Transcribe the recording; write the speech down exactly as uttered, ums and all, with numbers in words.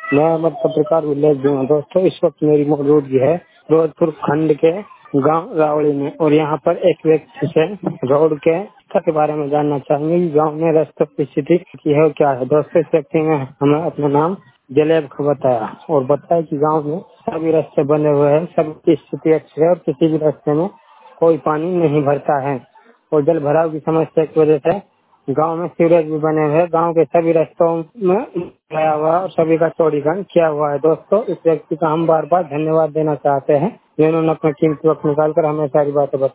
मैं अहमद पत्रकार विलेज हूँ दोस्तों। इस वक्त मेरी मौजूदगी है फिरोजपुर खंड के गांव रावड़ी में, और यहाँ पर एक व्यक्ति से रोड के रास्ते के बारे में जानना चाहेंगे कि गांव में रास्ते की स्थिति की है क्या है। दोस्तों, इस व्यक्ति ने हमें अपना नाम जलेब को बताया और बताया कि गांव में सभी रास्ते बने हुए हैं, सबकी स्थिति अच्छी है और किसी भी रास्ते में कोई पानी नहीं भरता है। और जल भराव की समस्या की वजह से गांव में सीवरेज भी बने हुए हैं। गांव के सभी रास्तों में गया हुआ और सभी का चौड़ीकरण किया हुआ है। दोस्तों, इस व्यक्ति का हम बार बार धन्यवाद देना चाहते हैं जिन्होंने अपना कीमती वक्त निकालकर हमें सारी बातें बताई।